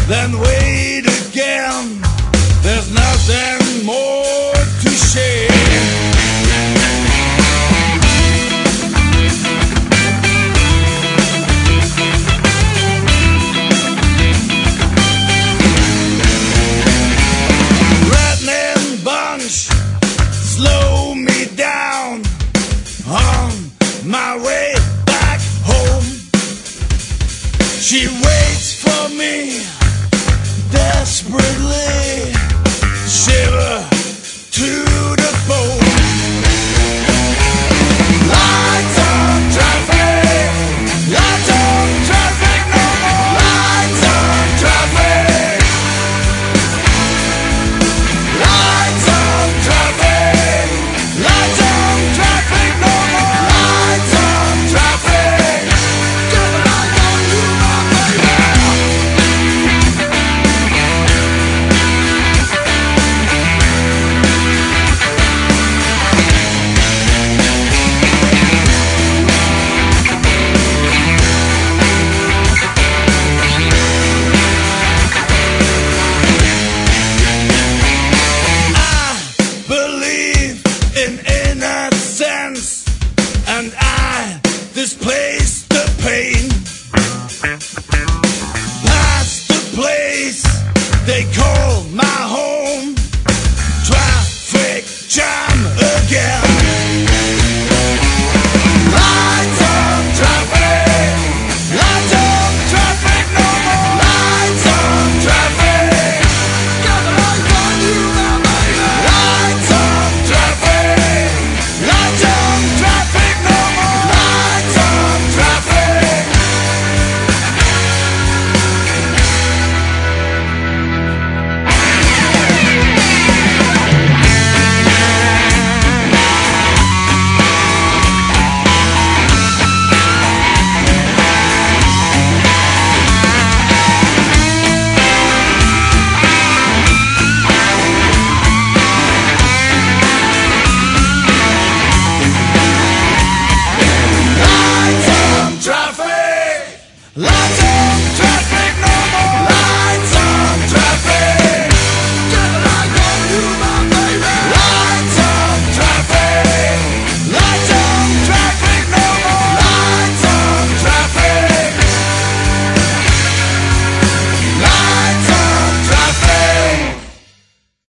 then wait again. There's nothing more to share. Threatening bunch, slow me down on my way back home. She waits for me desperately, shiver to the bone. Lights on traffic, lights on traffic, no more. Lights on traffic, lights on traffic, lights on traffic, no more. Lights on traffic, get the light on you, my baby. And I displace the pain past the place they call my home. Traffic jam again. Lights on traffic, lights on traffic, no more. Lights on traffic, got the light on you, my baby. Lights on traffic, lights on traffic, no more. Lights on traffic. Lights on traffic, lights on